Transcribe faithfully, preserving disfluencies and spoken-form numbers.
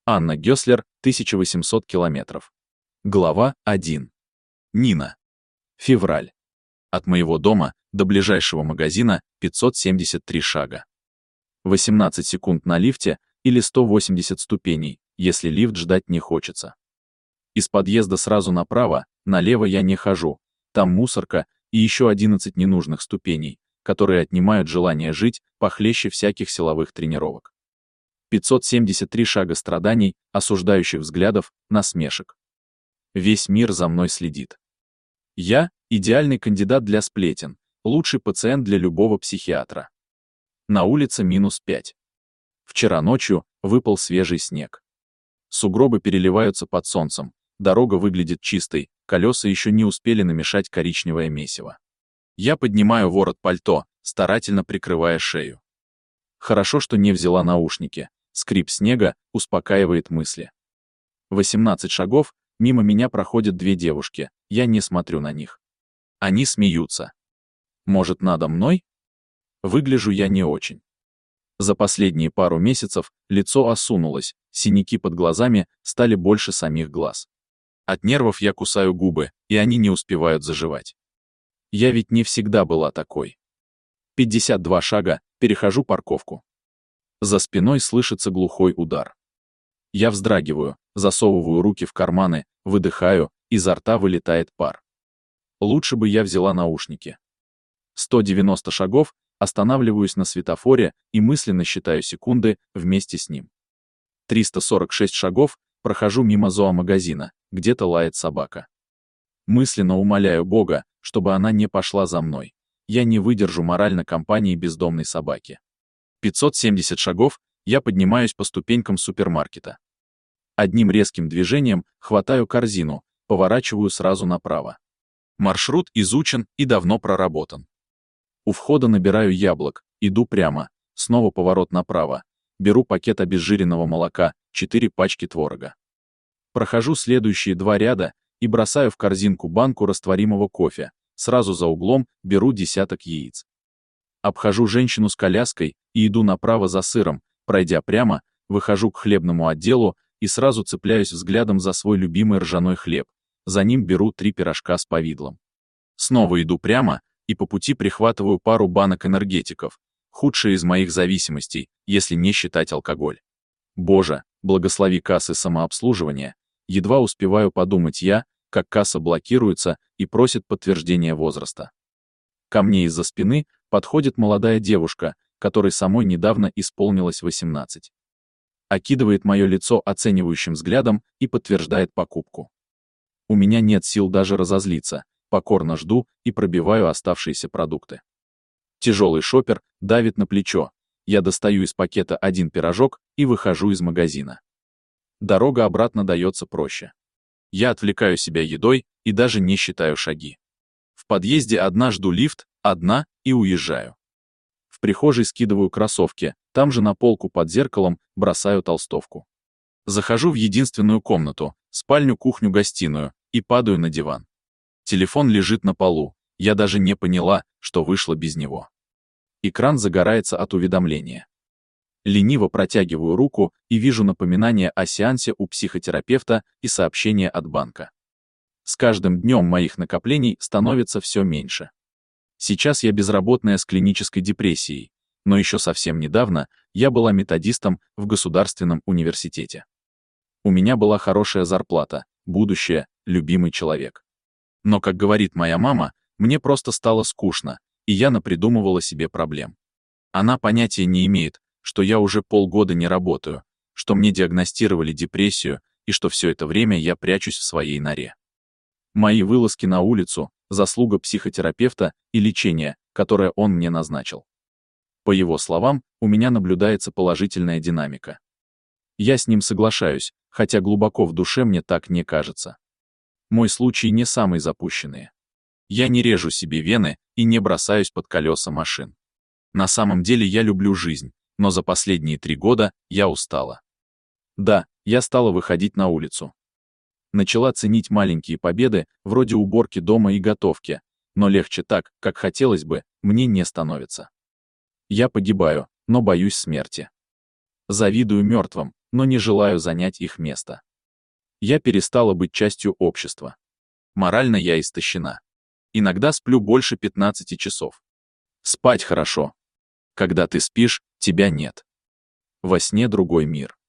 Анна Гёслер, тысяча восемьсот километров. Глава один. Нина. Февраль. От моего дома до ближайшего магазина пятьсот семьдесят три шага. восемнадцать секунд на лифте или сто восемьдесят ступеней, если лифт ждать не хочется. Из подъезда сразу направо, налево я не хожу, там мусорка и еще одиннадцать ненужных ступеней, которые отнимают желание жить похлеще всяких силовых тренировок. пятьсот семьдесят три шага страданий, осуждающих взглядов, насмешек. Весь мир за мной следит. Я — идеальный кандидат для сплетен, лучший пациент для любого психиатра. На улице минус пять. Вчера ночью выпал свежий снег. Сугробы переливаются под солнцем, дорога выглядит чистой, колеса еще не успели намешать коричневое месиво. Я поднимаю ворот пальто, старательно прикрывая шею. Хорошо, что не взяла наушники. Скрип снега успокаивает мысли. восемнадцать шагов, мимо меня проходят две девушки, я не смотрю на них. Они смеются. Может, надо мной? Выгляжу я не очень. За последние пару месяцев лицо осунулось, синяки под глазами стали больше самих глаз. От нервов я кусаю губы, и они не успевают заживать. Я ведь не всегда была такой. пятьдесят два шага, перехожу парковку. За спиной слышится глухой удар. Я вздрагиваю, засовываю руки в карманы, выдыхаю, изо рта вылетает пар. Лучше бы я взяла наушники. сто девяносто шагов, останавливаюсь на светофоре и мысленно считаю секунды вместе с ним. триста сорок шесть шагов, прохожу мимо зоомагазина, где-то лает собака. Мысленно умоляю Бога, чтобы она не пошла за мной. Я не выдержу морально компании бездомной собаки. пятьсот семьдесят шагов, я поднимаюсь по ступенькам супермаркета. Одним резким движением хватаю корзину, поворачиваю сразу направо. Маршрут изучен и давно проработан. У входа набираю яблок, иду прямо, снова поворот направо, беру пакет обезжиренного молока, четыре пачки творога. Прохожу следующие два ряда и бросаю в корзинку банку растворимого кофе, сразу за углом беру десяток яиц. Обхожу женщину с коляской и иду направо за сыром, пройдя прямо, выхожу к хлебному отделу и сразу цепляюсь взглядом за свой любимый ржаной хлеб, за ним беру три пирожка с повидлом. Снова иду прямо и по пути прихватываю пару банок энергетиков, худшие из моих зависимостей, если не считать алкоголь. Боже, благослови кассы самообслуживания, едва успеваю подумать я, как касса блокируется и просит подтверждения возраста. Ко мне из-за спины подходит молодая девушка, которой самой недавно исполнилось восемнадцать. Окидывает мое лицо оценивающим взглядом и подтверждает покупку. У меня нет сил даже разозлиться, покорно жду и пробиваю оставшиеся продукты. Тяжелый шопер давит на плечо, я достаю из пакета один пирожок и выхожу из магазина. Дорога обратно дается проще. Я отвлекаю себя едой и даже не считаю шаги. В подъезде одна жду лифт, одна и уезжаю. В прихожей скидываю кроссовки, там же на полку под зеркалом бросаю толстовку. Захожу в единственную комнату, спальню, кухню, гостиную, и падаю на диван. Телефон лежит на полу, я даже не поняла, что вышло без него. Экран загорается от уведомления. Лениво протягиваю руку и вижу напоминание о сеансе у психотерапевта и сообщение от банка. С каждым днем моих накоплений становится все меньше. Сейчас я безработная с клинической депрессией, но еще совсем недавно я была методистом в государственном университете. У меня была хорошая зарплата, будущее, любимый человек. Но, как говорит моя мама, мне просто стало скучно, и я напридумывала себе проблем. Она понятия не имеет, что я уже полгода не работаю, что мне диагностировали депрессию и что все это время я прячусь в своей норе. Мои вылазки на улицу — заслуга психотерапевта и лечения, которое он мне назначил. По его словам, у меня наблюдается положительная динамика. Я с ним соглашаюсь, хотя глубоко в душе мне так не кажется. Мой случай не самый запущенный. Я не режу себе вены и не бросаюсь под колеса машин. На самом деле я люблю жизнь, но за последние три года я устала. Да, я стала выходить на улицу. Начала ценить маленькие победы, вроде уборки дома и готовки, но легче так, как хотелось бы, мне не становится. Я погибаю, но боюсь смерти. Завидую мертвым, но не желаю занять их место. Я перестала быть частью общества. Морально я истощена. Иногда сплю больше пятнадцати часов. Спать хорошо. Когда ты спишь, тебя нет. Во сне другой мир.